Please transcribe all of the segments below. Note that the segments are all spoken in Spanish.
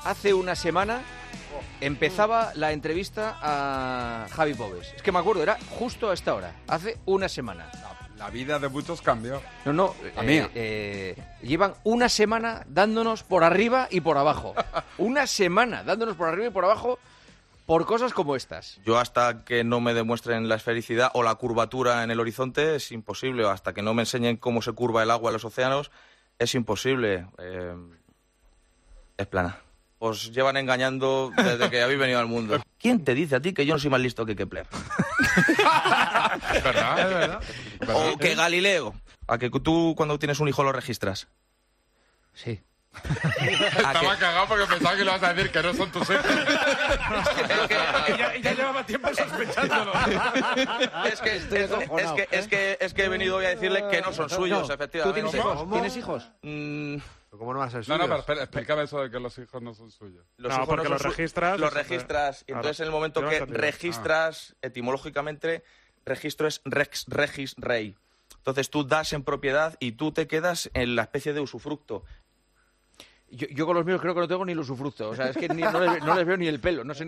hace una semana empezaba la entrevista a Javi Pobes. Es que me acuerdo, era justo a esta hora, hace una semana. La vida de muchos cambió. No, llevan una semana dándonos por arriba y por abajo. Una semana dándonos por arriba y por abajo por cosas como estas. Yo hasta que no me demuestren la esfericidad o la curvatura en el horizonte es imposible. Hasta que no me enseñen cómo se curva el agua en los océanos es imposible. Es plana. Os llevan engañando desde que habéis venido al mundo. ¿Quién te dice a ti que yo no soy más listo que Kepler? ¿Es verdad? O que Galileo. ¿A que tú cuando tienes un hijo lo registras? Sí. Estaba cagado porque pensaba que le vas a decir que no son tus hijos. Ya llevaba tiempo sospechándolo. Es que he venido hoy a decirle que no son suyos, efectivamente. ¿Tú tienes hijos? ¿Tienes hijos? ¿Cómo no va a ser No, suyo? pero explícame eso de que los hijos no son suyos. Los No, hijos porque son los registras. Los registras. Y entonces en el momento yo lo que he entendido. registras, etimológicamente, registro es rex, regis, rei. Entonces tú das en propiedad y tú te quedas en la especie de usufructo. Yo con los míos creo que no tengo ni el usufructo. O sea, es que no les veo ni el pelo. No sé.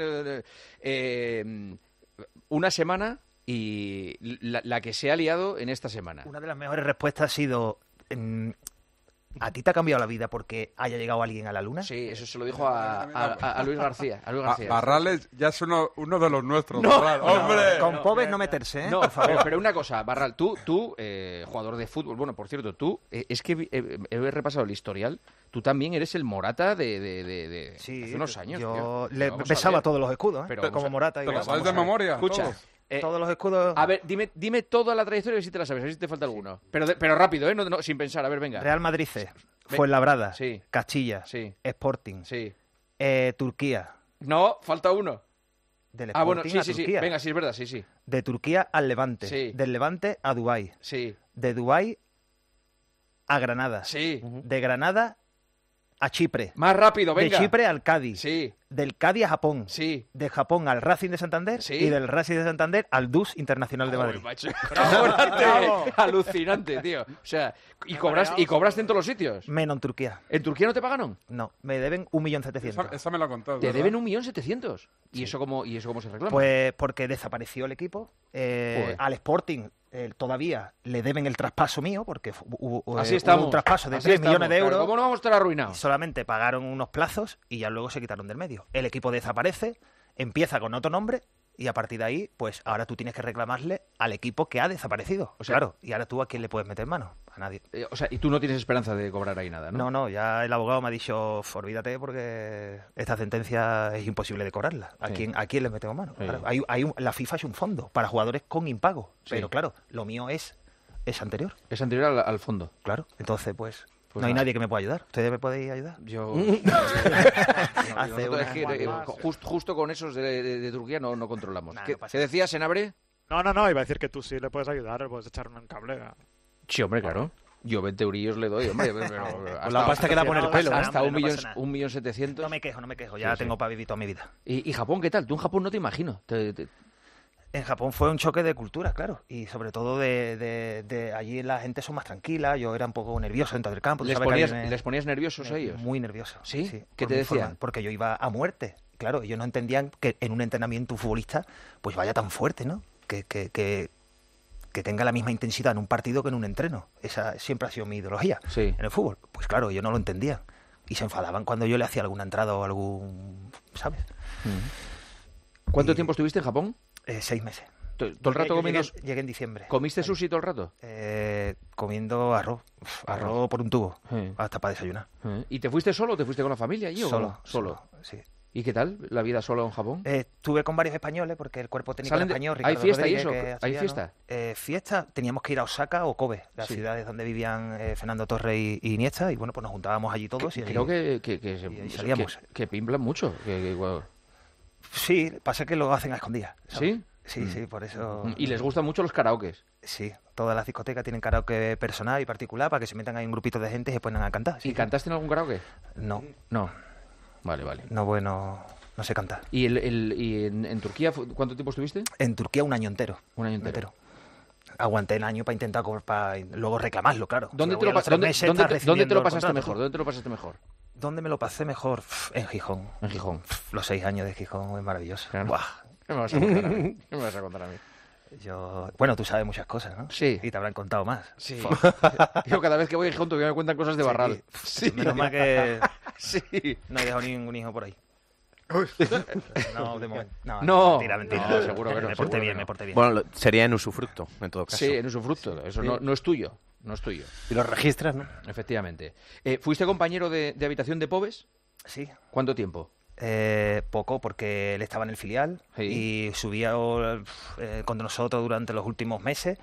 Una semana y la que se ha liado en esta semana. Una de las mejores respuestas ha sido... ¿A ti te ha cambiado la vida porque haya llegado alguien a la luna? Sí, eso se lo dijo a Luis García. A Luis García. Barrales ya es uno de los nuestros. No, Barral. no, ¡Hombre! Con Pobes no meterse, ¿eh? No, Por favor. pero una cosa, Barral, tú jugador de fútbol, bueno, por cierto, tú, es que he repasado el historial, tú también eres el Morata de Sí, hace unos años. yo tío. le Vamos a besaba ver. todos los escudos, ¿eh? Pero vamos Como a- Morata. ¿Te lo igual. sabes de Vamos a ver. memoria? Escucha, todos? Todos los escudos... a ver, dime toda la trayectoria, a ver si te la sabes, a ver si te falta alguno. Pero rápido, ¿eh? No, sin pensar, a ver, venga. Real Madrid C, Fuenlabrada, Sí. Castilla, Sí. Sporting, Sí. Turquía. No, falta uno. Del Ah, bueno, Sporting sí, a Turquía. Venga, sí, es verdad, sí. De Turquía al Levante. Sí. Del Levante a Dubái. Sí, De Dubái a Granada. sí. De Granada a Chipre. Más rápido, venga. De Chipre al Cádiz. Sí, Del Cádiz a Japón. sí. De Japón al Racing de Santander. Sí. Y del Racing de Santander al DUS Internacional de Madrid. Joder, macho. Alucinante, alucinante, tío. O sea, ¿y cobraste en todos los sitios? Menos en Turquía. ¿En Turquía no te pagaron? No, me deben 1.700.000. Esa me lo ha contado. Te ¿verdad? deben 1.700.000. ¿Y eso cómo se reclama? Pues porque desapareció el equipo. Joder. Al Sporting todavía le deben el traspaso mío, porque hubo Así estamos. un traspaso de Así 3 estamos, millones de claro. euros. ¿Cómo no vamos a estar arruinados? Y solamente pagaron unos plazos y ya luego se quitaron del medio. El equipo desaparece, empieza con otro nombre y a partir de ahí, pues ahora tú tienes que reclamarle al equipo que ha desaparecido. O sea- claro, y ahora tú a quién le puedes meter mano, a nadie. O sea, y tú no tienes esperanza de cobrar ahí nada, ¿no? No, ya el abogado me ha dicho, olvídate porque esta sentencia es imposible de cobrarla. ¿A Sí. quién le metemos mano? Sí. Claro, la FIFA es un fondo para jugadores con impago, Sí. pero claro, lo mío es anterior, Es anterior al fondo. claro. Entonces, pues no nada. hay nadie que me pueda ayudar. ¿Ustedes me podéis ayudar? Yo... Hace Nosotros es que, una- justo con esos de Turquía no controlamos. Nah, ¿Qué, no pasa ¿qué decías, Senabre? No, iba a decir que tú sí le puedes ayudar, le puedes echar un cable. Sí, hombre, claro. Yo 20 eurillos le doy, hombre. Con la pasta que da por el pelo. Hasta Hombre, no pasa nada. 1.700.000. No me quejo, ya Sí, tengo sí. para vivir toda mi vida. ¿Y Japón qué tal? Tú en Japón no te imagino. En Japón fue un choque de cultura, claro, y sobre todo de allí la gente son más tranquila, yo era un poco nervioso dentro del campo. tú ¿Les sabes que a mí ponías, ¿Les ponías nerviosos a ellos? Muy nervioso. ¿Sí? ¿Qué por te mi decían? forma, porque yo iba a muerte. Claro, ellos no entendían que en un entrenamiento un futbolista pues vaya tan fuerte, ¿no? Que tenga la misma intensidad en un partido que en un entreno. Esa siempre ha sido mi ideología Sí. en el fútbol. Pues claro, ellos no lo entendían. Y se enfadaban cuando yo le hacía alguna entrada o algún... ¿sabes? ¿Cuánto Y- tiempo estuviste en Japón? 6 meses. ¿Todo el rato comiendo? Llegué en diciembre. ¿Comiste sushi todo el rato? Comiendo arroz. Arroz por un tubo. Sí. Hasta para desayunar. ¿Y te fuiste solo o te fuiste con la familia allí? ¿O Solo. Solo. Sí. ¿Y qué tal la vida solo en Japón? Estuve con varios españoles porque el cuerpo técnico ¿Salen de- español... ¿Hay Ricardo fiesta y Rodríguez, eso? que es ¿Hay asturiano. Fiesta, teníamos que ir a Osaka o Kobe, las Sí. ciudades donde vivían Fernando Torres y Iniesta, y bueno, pues nos juntábamos allí todos. Creo allí- que y ahí salíamos. que pimplan mucho. Guau. Sí, pasa que lo hacen a escondidas. ¿sabes? ¿Sí? Sí, por eso... Y les gustan mucho los karaokes. Sí, todas las discotecas tienen karaoke personal y particular para que se metan ahí un grupito de gente y se ponen a cantar. Sí, ¿Y cantaste en algún karaoke? No, No. Vale. no, bueno, no sé cantar. ¿Y, en Turquía cuánto tiempo estuviste? En Turquía un año entero. Un año entero. Aguanté el año para intentar para luego reclamarlo, claro. ¿Dónde Me te voy lo, a los 3 meses, estás dónde te recibiendo lo el pasaste contrato, mejor? tú. ¿Dónde te lo pasaste mejor? ¿Dónde me lo pasé mejor? En Gijón. En Gijón. Los 6 años de Gijón es maravilloso. Claro. Buah. ¿Qué me vas a contar a mí? ¿Qué me vas a contar a mí? Bueno, tú sabes muchas cosas, ¿no? Sí. Y te habrán contado más. Sí. Yo cada vez que voy a Gijón todavía me cuentan cosas de Barral. Sí. Menos mal que Sí. no he dejado ningún hijo por ahí. No, de momento. No. Mentira. No, seguro que no, Me porté seguro bien, que no. me porté bien. Bueno, sería en usufructo, en todo caso. Sí, en usufructo. Eso no es tuyo. No es tuyo. Y lo registras, ¿no? Efectivamente. ¿Fuiste compañero de habitación de Pobes? Sí. ¿Cuánto tiempo? Poco, porque él estaba en el filial Sí. y subía con nosotros durante los últimos meses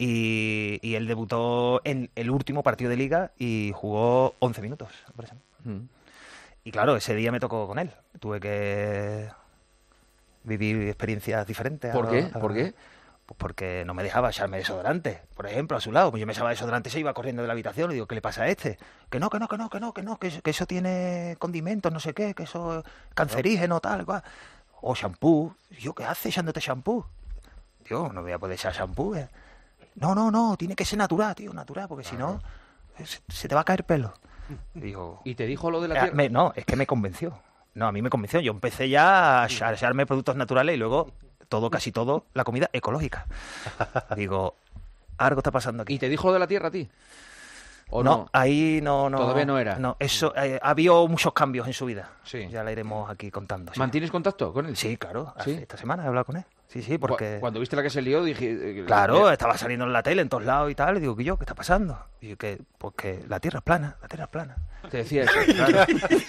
y él debutó en el último partido de liga y jugó 11 minutos, por ejemplo. Y claro, ese día me tocó con él. Tuve que vivir experiencias diferentes. ¿Por qué? ¿Por qué? Pues porque no me dejaba echarme desodorante, por ejemplo, a su lado. Pues yo me echaba desodorante y se iba corriendo de la habitación. Y digo, ¿qué le pasa a este? Que eso tiene condimentos, no sé qué, que eso es cancerígeno, tal, cual. O shampoo. Y yo, ¿qué hace echándote shampoo? Tío, no voy a poder echar shampoo. No, tiene que ser natural, tío, natural, porque si no, se te va a caer pelo. Digo, ¿Y te dijo lo de la tierra? no, es que me convenció. No, a mí me convenció. Yo empecé ya a echarme productos naturales y luego casi todo, la comida ecológica. Digo, algo está pasando aquí. ¿Y te dijo lo de la tierra a ti? ¿O no, no? ahí no. Todavía no era. No, eso, ha habido muchos cambios en su vida. Sí. Ya la iremos aquí contando. Sí. ¿Mantienes contacto con él? Sí, claro. ¿Sí? Esta semana he hablado con él. Sí, porque... Cuando viste la que se lió, dije... Claro, estaba saliendo en la tele en todos lados y tal. Y digo, ¿qué está pasando? Y yo, pues que la Tierra es plana, Te decía eso, claro.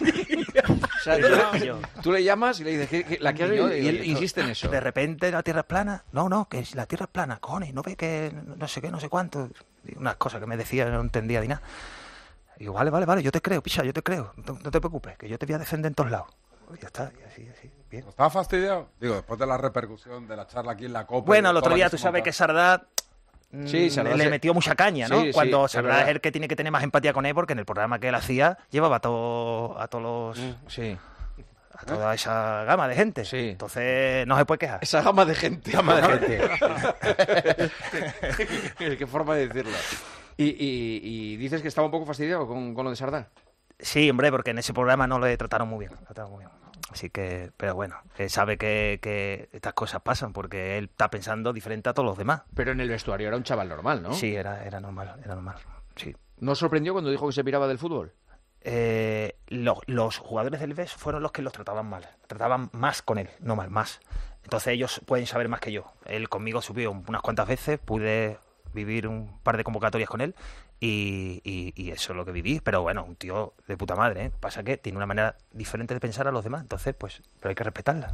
O sea, tú le llamas y le dices, ¿la que has liado? Y él insiste en eso. De repente la Tierra es plana. No, que la Tierra es plana. Cojones, ¿no ves que no sé qué, no sé cuánto? Y unas cosas que me decía, no entendía ni nada. Y digo, vale, yo te creo, picha, yo te creo. No te preocupes, que yo te voy a defender en todos lados. Y ya está, y así, bien. ¿Estaba fastidiado? Digo, después de la repercusión de la charla aquí en la Copa. Bueno, el otro día tú sabes que Sardá Sardá le metió mucha caña, ¿no? Sí, Cuando sí, Sardá es el que tiene que tener más empatía con él, porque en el programa que él hacía llevaba a todos los... Sí. A toda esa gama de gente. Sí. Entonces no se puede quejar. Esa gama de gente. Qué forma de decirlo. Y dices que estaba un poco fastidiado con lo de Sardá. Sí, hombre, porque en ese programa no lo trataron muy bien. Así que, pero bueno, que sabe que estas cosas pasan porque él está pensando diferente a todos los demás. Pero en el vestuario era un chaval normal, ¿no? Sí, era normal, sí. ¿No os sorprendió cuando dijo que se piraba del fútbol? Los jugadores del BES fueron los que los trataban mal. Trataban más con él, no mal, más. Entonces ellos pueden saber más que yo. Él conmigo subió unas cuantas veces, pude vivir un par de convocatorias con él y eso es lo que viví. Pero bueno, un tío de puta madre, ¿eh? Pasa que tiene una manera diferente de pensar a los demás, entonces pues, pero hay que respetarla.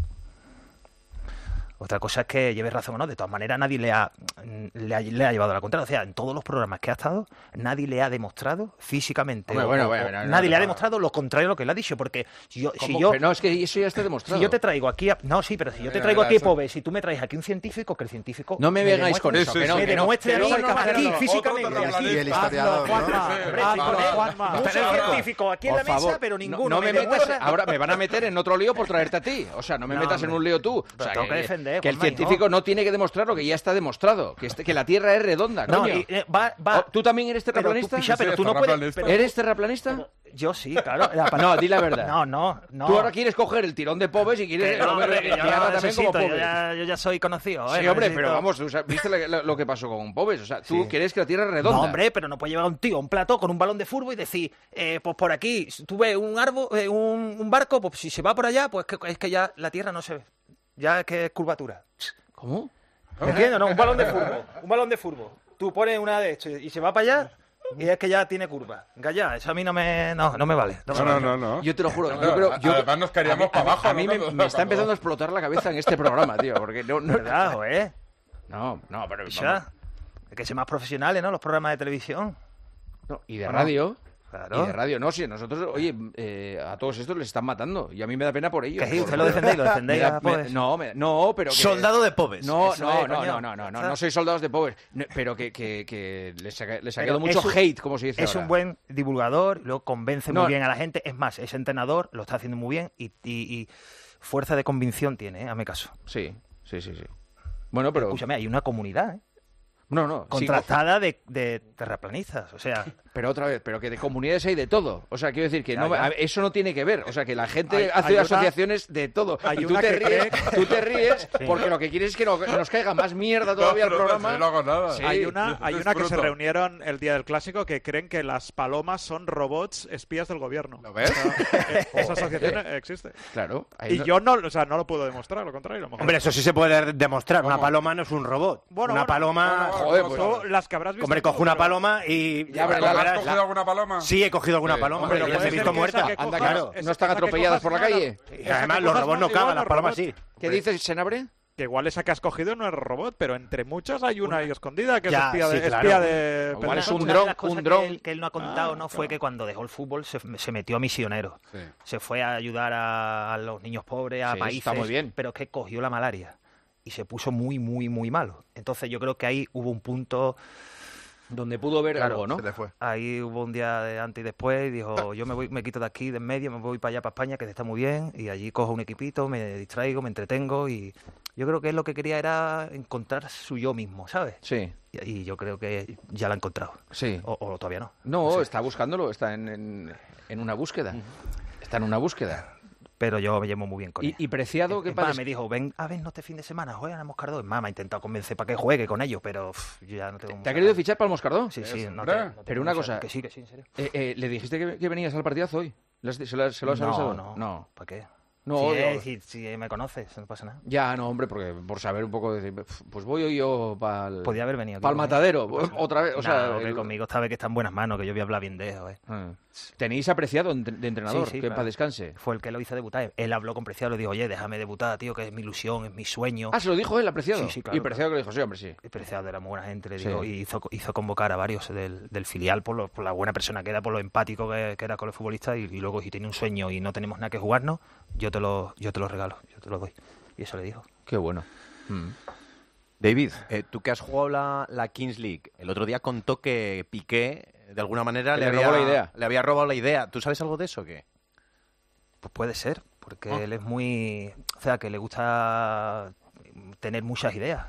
Otra cosa es que lleves razón o no. De todas maneras, nadie le ha llevado a la contraria. O sea, en todos los programas que ha estado, nadie le ha demostrado físicamente. Nadie le ha demostrado lo contrario a lo que le ha dicho. Porque si yo... No, es que eso ya está demostrado. Si yo te traigo aquí... No, sí, pero si yo te traigo aquí, Pobes, si tú me traes aquí un científico, que el científico... No me vengáis con eso. Me demuestre a mí aquí, físicamente. Y el historiador, ¿no? Muchos científicos aquí en la mesa, pero ninguno. No me metas... Ahora me van a meter en otro lío por traerte a ti. O sea, no me metas en un lío tú. O sea, tengo que defender. Que el científico no tiene que demostrar lo que ya está demostrado, que la Tierra es redonda, coño. ¿Tú también eres terraplanista? Pero tú no puedes... ¿Eres terraplanista? Yo sí, claro. No, di la verdad. No. Tú ahora quieres coger el tirón de Pobes y quieres comer la Tierra también como Pobes. Yo ya soy conocido. Sí, hombre, pero vamos, o sea, ¿viste lo que pasó con Pobes? O sea, tú quieres que la Tierra es redonda. No, hombre, pero no puede llevar un tío a un plató con un balón de fútbol y decir, pues por aquí, tú ves un árbol, un barco, pues si se va por allá, pues es que ya la Tierra no se ve. Ya es que es curvatura. ¿Cómo? ¿Entiendes? No, un balón de fútbol. Tú pones una de estos y se va para allá y es que ya tiene curva. Ya, eso a mí no me vale. No. Yo te lo juro. Además nos caeríamos para abajo. A mí me está empezando a explotar la cabeza en este programa, tío, porque no... ¿Verdad, ¿eh? No, pero... Ya. Hay que ser más profesionales, ¿no? Los programas de televisión. No, y de radio... Claro. Y de radio, no, sí, nosotros, oye, a todos estos les están matando y a mí me da pena por ellos. ¿Que sí? ¿Usted lo defendéis? No, pero... Soldado de Pobes. No soy soldados de Pobes, pero que les ha quedado mucho hate, como se dice ahora. Es un buen divulgador, luego convence muy bien a la gente, es más, es entrenador, lo está haciendo muy bien y fuerza de convicción tiene, hazme caso. Sí. Bueno, pero... Escúchame, hay una comunidad, No. contrastada de terraplanistas, o sea... Pero otra vez, pero que de comunidades hay de todo. O sea, quiero decir que Ya. eso no tiene que ver. O sea, que la gente Hay hace una- asociaciones de todo. hay Y una que tú te ríes porque lo que quieres es que nos caiga más mierda todavía al programa. Yo no hago nada. Sí. Hay una que se disfruto. reunieron el día del clásico que creen que las palomas son robots espías del gobierno. ¿Lo ves? Esa asociación existe. Claro. ahí Y no- yo no lo puedo demostrar, al contrario. A lo mejor. Hombre, eso sí se puede demostrar. Una paloma no es un robot. Bueno, una bueno. paloma... Joder, ¿cómo pues, sabes? Tú, las que habrás visto. Hombre, tú, cojo una pero- paloma y... Ya, pero ¿Has verás, cogido alguna paloma? Sí, he cogido alguna Sí, paloma, hombre, pero puede las he ser visto que muertas. esa que Anda, cojas- claro. esa- ¿No están esa que atropelladas cojas por la nada. calle? Y Esa además que los cojas robots no igual cagan, las es palomas robot. sí. ¿Qué dices, Senabre? Que igual esa que has cogido no es robot, pero entre muchas hay una ahí escondida que Ya, es espía de... sí, claro. espía de Igual es Pedro un Sánchez. dron, de las cosas un dron. que él no ha contado no fue que cuando dejó el fútbol se metió a misionero. Sí. Se fue a ayudar a los niños pobres, a Sí, países, está muy bien. pero es que cogió la malaria y se puso muy, muy, muy malo. Entonces yo creo que ahí hubo un punto, Donde pudo ver Claro, algo, ¿no? Se le fue. ahí hubo un día de antes y después, y dijo, yo me quito de aquí, de en medio, me voy para allá, para España, que está muy bien, y allí cojo un equipito, me distraigo, me entretengo, y yo creo que él lo que quería era encontrar su yo mismo, ¿sabes? Sí, Y yo creo que ya lo ha encontrado. sí. O todavía no. No, sé. está buscándolo, está en una búsqueda. Está en una búsqueda. Pero yo me llevo muy bien con él. Y Preciado, ¿qué Es más, pasa? me dijo, ven a vernos este fin de semana, juegan a Moscardó. Es más, me ha intentado convencer para que juegue con ellos, pero yo ya no tengo ¿Te mucha ha querido ganas. fichar para el Moscardó? Sí, sí, no hombre. tengo Pero una mucha- cosa- Que sí, en serio. ¿Le dijiste que venías al partidazo hoy? ¿Se lo has avisado? No. ¿Para qué? No, Si me conoces, no pasa nada. Ya, no, hombre, porque por saber un poco, decir, pues voy hoy yo para el Podía haber venido aquí Pa'l conmigo. matadero, otra vez, o sea... No, que el- conmigo sabe que está en buenas manos, que yo voy a hablar bien de eso, Tenéis apreciado de entrenador, Sí, sí, que claro. para descanse. Fue el que lo hizo debutar. Él habló con Preciado, le dijo, oye, déjame debutar, tío, que es mi ilusión, es mi sueño. Ah, se lo dijo él, apreciado. Sí, sí, claro, Y Preciado que le dijo, sí, hombre, sí. Y Preciado era muy buena gente, le Sí. digo, y hizo convocar a varios del filial por la buena persona que era, por lo empático que era con los futbolistas, y luego si tiene un sueño y no tenemos nada que jugarnos, yo te lo regalo, yo te lo doy. Y eso le dijo. Qué bueno. Mm. David, tú que has jugado la Kings League, el otro día contó que Piqué, de alguna manera, Le robó la idea. le había robado la idea. ¿Tú sabes algo de eso o qué? Pues puede ser, porque él es muy... O sea, que le gusta tener muchas ideas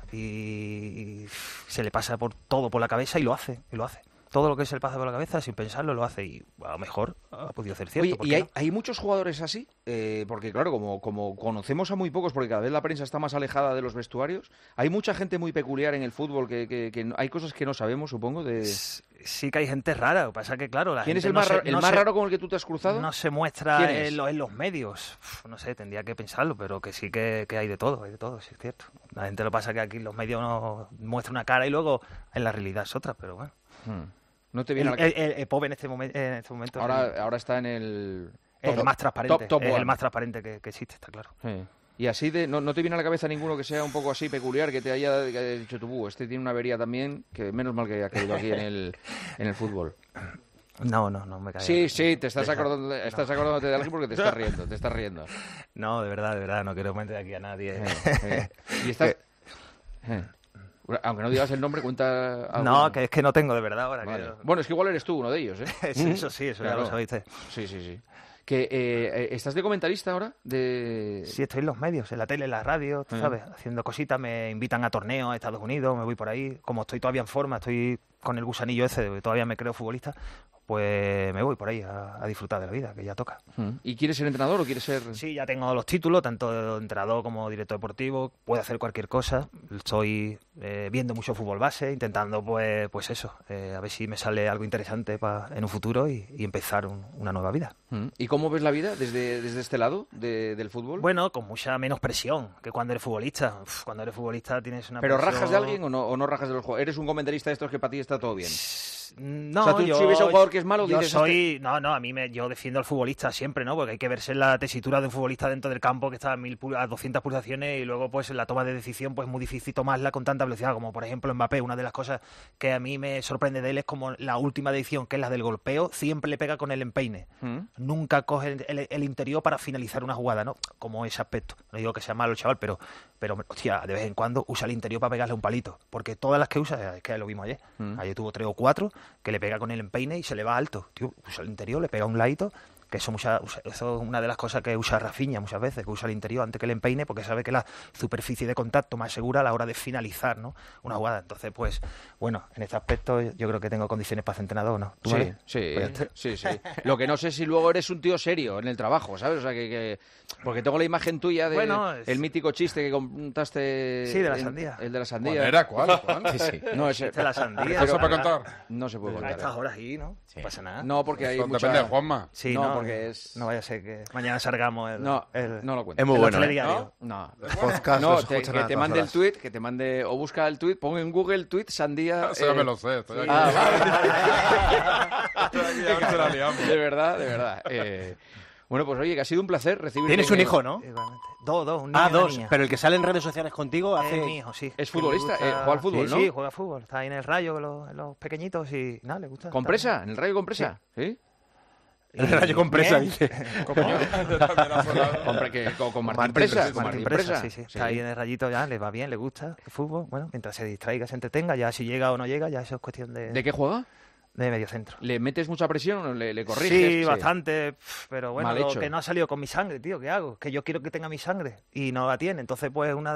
y se le pasa por todo por la cabeza y lo hace. Todo lo que se le pasa por la cabeza, sin pensarlo, lo hace y a lo mejor ha podido ser cierto. Oye, ¿por ¿y qué hay, no? hay muchos jugadores así? Porque claro, como conocemos a muy pocos, porque cada vez la prensa está más alejada de los vestuarios, hay mucha gente muy peculiar en el fútbol que hay cosas que no sabemos, supongo, de... Sí que hay gente rara, lo que pasa es que, claro, la ¿Quién es gente el más, no se- el no más se- raro con el que tú te has cruzado? No se muestra ¿Quién es? en los medios. No sé, tendría que pensarlo, pero que sí que hay de todo, sí es cierto. La gente lo pasa que aquí en los medios no muestra una cara y luego en la realidad es otra, pero bueno. No te viene a la El Pop en este momento es ahora está en el... el más transparente. top es one. el más transparente que existe, está claro. Sí. Y así no te viene a la cabeza ninguno que sea un poco así peculiar, que te haya dicho tú, este tiene una avería también, que menos mal que ha caído aquí en el fútbol. No me cae. Sí, te estás acordándote de alguien porque te estás riendo. No, de verdad, no quiero meter aquí a nadie. Y estás... Aunque no digas el nombre, cuenta algo. No, que es que no tengo de verdad ahora. Vale. Que Bueno, es que igual eres tú uno de ellos, ¿eh? eso sí, eso Claro. ya lo sabéis. Sí. Que ¿estás de comentarista ahora? Sí, estoy en los medios, en la tele, en la radio, tú sabes, haciendo cositas, me invitan a torneos a Estados Unidos, me voy por ahí. Como estoy todavía en forma, estoy con el gusanillo ese, de que todavía me creo futbolista, pues me voy por ahí a disfrutar de la vida, que ya toca. ¿Y quieres ser entrenador o quieres ser...? Sí, ya tengo los títulos, tanto de entrenador como director deportivo, puedo hacer cualquier cosa. Estoy viendo mucho fútbol base, intentando pues eso, a ver si me sale algo interesante en un futuro y empezar una nueva vida. ¿Y cómo ves la vida desde este lado del fútbol? Bueno, con mucha menos presión que cuando eres futbolista. Cuando eres futbolista tienes una ¿Pero presión... rajas de alguien o no rajas de los jugadores? ¿Eres un comentarista de estos que para ti está todo bien? No, O sea, tú, si ves a un jugador que es malo, yo dices... soy... No, yo defiendo al futbolista siempre, ¿no? Porque hay que verse la tesitura de un futbolista dentro del campo que está a 200 pulsaciones y luego pues en la toma de decisión pues es muy difícil tomarla con tanta velocidad, como por ejemplo Mbappé. Una de las cosas que a mí me sorprende de él es como la última decisión, que es la del golpeo, siempre le pega con el empeine. Nunca coge el interior para finalizar una jugada, ¿no? Como ese aspecto. No digo que sea malo el chaval, pero hostia, de vez en cuando usa el interior para pegarle un palito. Porque todas las que usa, es que lo vimos ayer. Ayer tuvo 3 o 4 que le pega con el empeine y se le va alto. Tío, usa el interior, le pega un ladito Que eso es una de las cosas que usa Rafinha muchas veces, que usa el interior antes que el empeine, porque sabe que la superficie de contacto más segura a la hora de finalizar, ¿no? Una jugada. Entonces, pues, bueno, en este aspecto yo creo que tengo condiciones para ser entrenador, ¿no? ¿Tú, Mari? Sí. Lo que no sé si luego eres un tío serio en el trabajo, ¿sabes? O sea, porque tengo la imagen tuya de el mítico chiste que contaste. Sí, de la sandía. El de la sandía. ¿Cuál era? ¿Cuál? Sí. No, ese. De la sandía. ¿Eso para contar? No se puede A contar. estas horas ahí, ¿no? Sí. No pasa nada. No, porque hay Eso mucha... depende de Juanma. Sí, no, no, porque es... No vaya a ser que mañana salgamos No lo cuento. Es muy el bueno, telediario. No. Podcast No, los escuchan que a te todas mande el horas. tweet, que te mande, o busca el tweet, pon en Google tweet sandía. Eso ya me lo sé. Estoy aquí. De verdad. Bueno, pues oye, que ha sido un placer recibirte. Tienes un hijo, ¿no? Igualmente. Dos, un niño y una Dos. niña. Pero el que sale en redes sociales contigo hace... Es mi hijo, sí. Es futbolista, Que le gusta- juega al fútbol, sí, ¿no? Sí, juega al fútbol. Está ahí en el Rayo con los pequeñitos y nada, le gusta. ¿Compresa? ¿En el Rayo Compresa? ¿Sí? El Rayo Compresa, Bien. dice. Con Martín Martín Presa. Presa, Con Martín Presa, sí. Está ahí en el Rayito ya, le va bien, le gusta el fútbol. Bueno, mientras se distraiga, se entretenga, ya si llega o no llega, ya eso es cuestión ¿De qué juega? de medio centro. ¿Le metes mucha presión o le corriges? Sí, bastante, pero bueno, Mal lo hecho. que no ha salido con mi sangre, tío, ¿qué hago? Que yo quiero que tenga mi sangre y no la tiene. Entonces, pues, una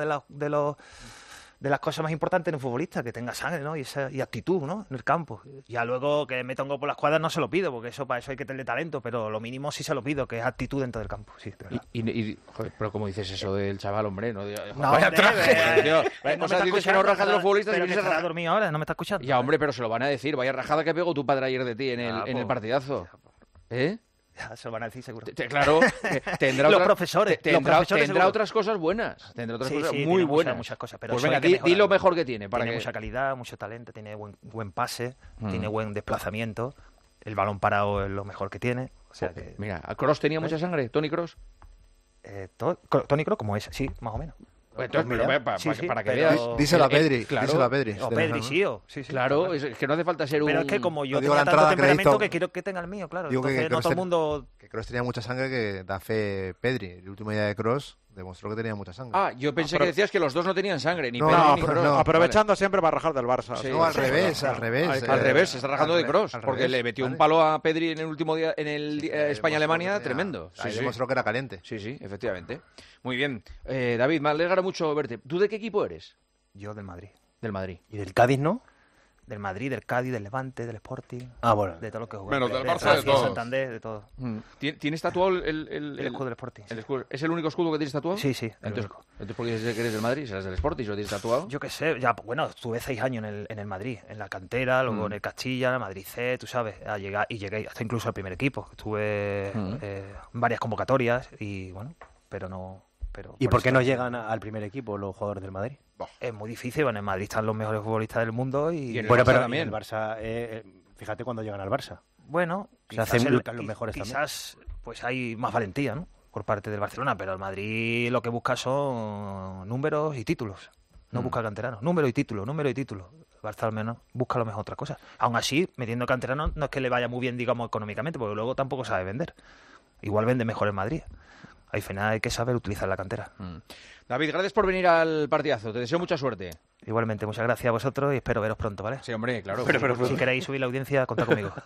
de las cosas más importantes en un futbolista, que tenga sangre, ¿no? Y actitud, ¿no? En el campo. Ya luego que meta un gol por las cuadras no se lo pido, porque para eso hay que tener talento, pero lo mínimo sí se lo pido, que es actitud dentro del campo, sí, de verdad. Joder, pero ¿cómo dices eso del chaval, hombre? No, Vaya hombre, traje. tío. O sea, dices que no rajas de los futbolistas y pero que vienes a estará rajar. dormido ahora, no me está escuchando. Ya, hombre, pero se lo van a decir. Vaya rajada que pegó tu padre ayer de ti en el partidazo. ¿Eh? Ya, se lo van a decir seguro. Claro, tendrá Los otras- profesores, tendrá, los profesores tendrá seguro. otras cosas buenas. Tendrá otras Sí, cosas sí, muy tiene buenas. muchas cosas, pero pues eso venga, hay que di mejorarlo. lo mejor que tiene. Para Tiene que... mucha calidad, mucho talento, tiene buen pase, tiene buen desplazamiento. El balón parado es lo mejor que tiene. O sea que, Mira, ¿Kroos tenía mucha sangre? ¿Toni Kroos? Toni Kroos como es, sí, más o menos. Pues entonces, mira, para sí, sí, que pero- veas. Díselo a Pedri, claro, díselo a Pedri. O Pedri, sí, sí. Claro, es que no hace falta ser un... Pero es que como yo No digo tengo la tanto entrada, temperamento crédito. que quiero que tenga el mío, claro. Digo que Entonces no Kroos todo el mundo... Que Kroos tenía mucha sangre, que da fe Pedri. El último día de Kroos demostró que tenía mucha sangre. Ah, yo pensé que decías que los dos no tenían sangre, ni No, Pedri no, ni pero Kroos. no. Aprovechando siempre para rajar del Barça. Sí. no, al sí, revés, claro. al revés. Al revés, se está rajando de Kroos, al porque revés, le metió un ¿vale? palo a Pedri en el último día, en el España-Alemania, Demostró que tenía- tremendo. Ahí demostró que era caliente. Sí, efectivamente. Muy bien. David, me alegra mucho verte. ¿Tú de qué equipo eres? Yo del Madrid. Del Madrid. ¿Y del Cádiz, no? Del Madrid, del Cádiz, del Levante, del Sporting. Ah, bueno. De todo lo que juega. Menos del Barça, de Francia, todos. Santander, de todo. ¿Tienes tatuado El escudo del Sporting. el escudo? ¿Es el único escudo que tienes tatuado? Sí, el Entonces, único. ¿por qué dices que eres del Madrid? ¿Serás del Sporting? ¿Lo tienes tatuado? Yo qué sé, ya, bueno, estuve 6 años en el Madrid, en la cantera, luego en el Castilla, en el Madrid C, tú sabes, llegué hasta incluso al primer equipo. Estuve en varias convocatorias y bueno, pero no... Pero ¿Y por qué eso no llegan al primer equipo los jugadores del Madrid? es muy difícil, bueno, en Madrid están los mejores futbolistas del mundo Y en el Bueno, Barça pero también. el Barça, fíjate cuando llegan al Barça. bueno, Se hacen el- los mejores también. quizás pues hay más valentía, ¿no? Por parte del Barcelona, pero el Madrid lo que busca son números y títulos. No busca canteranos, número y título. El Barça al menos busca a lo mejor otra cosa. Aún así, metiendo canteranos no es que le vaya muy bien, digamos, económicamente, porque luego tampoco sabe vender. Igual vende mejor en Madrid. Al final hay que saber utilizar la cantera. David, gracias por venir al partidazo. Te deseo mucha suerte. Igualmente, muchas gracias a vosotros y espero veros pronto, ¿vale? Sí, hombre, claro. Si queréis subir la audiencia, contad conmigo.